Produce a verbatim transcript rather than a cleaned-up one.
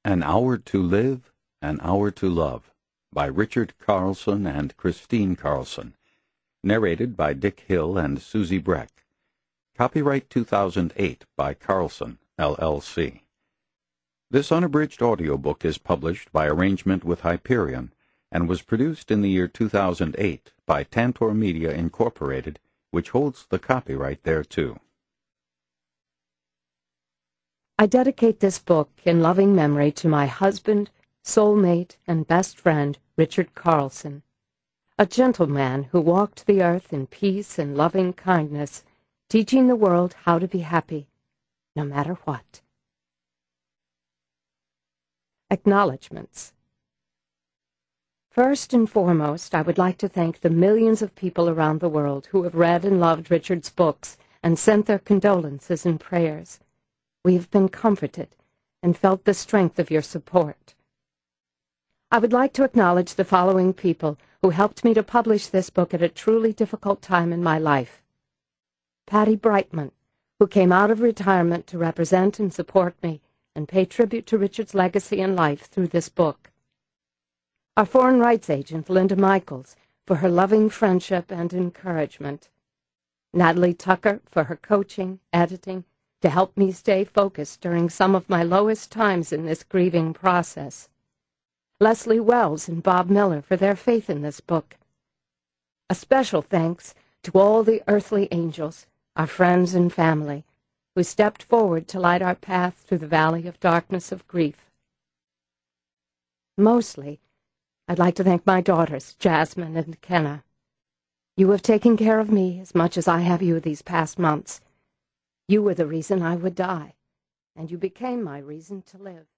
An Hour to Live, An Hour to Love by Richard Carlson and Christine Carlson. Narrated by Dick Hill and Susie Breck. Copyright two thousand eight by Carlson, L L C. This unabridged audiobook is published by arrangement with Hyperion and was produced in the year two thousand eight by Tantor Media, Incorporated, which holds the copyright thereto. I dedicate this book in loving memory to my husband, soulmate, and best friend, Richard Carlson, a gentleman who walked the earth in peace and loving kindness, teaching the world how to be happy, no matter what. Acknowledgements. First and foremost, I would like to thank the millions of people around the world who have read and loved Richard's books and sent their condolences and prayers. We have been comforted and felt the strength of your support. I would like to acknowledge the following people who helped me to publish this book at a truly difficult time in my life. Patty Brightman, who came out of retirement to represent and support me and pay tribute to Richard's legacy and life through this book. Our foreign rights agent, Linda Michaels, for her loving friendship and encouragement. Natalie Tucker for her coaching, editing, to help me stay focused during some of my lowest times in this grieving process. Leslie Wells and Bob Miller for their faith in this book. A special thanks to all the earthly angels, our friends and family, who stepped forward to light our path through the valley of darkness of grief. Mostly, I'd like to thank my daughters, Jasmine and Kenna. You have taken care of me as much as I have you these past months. You were the reason I would die, and you became my reason to live.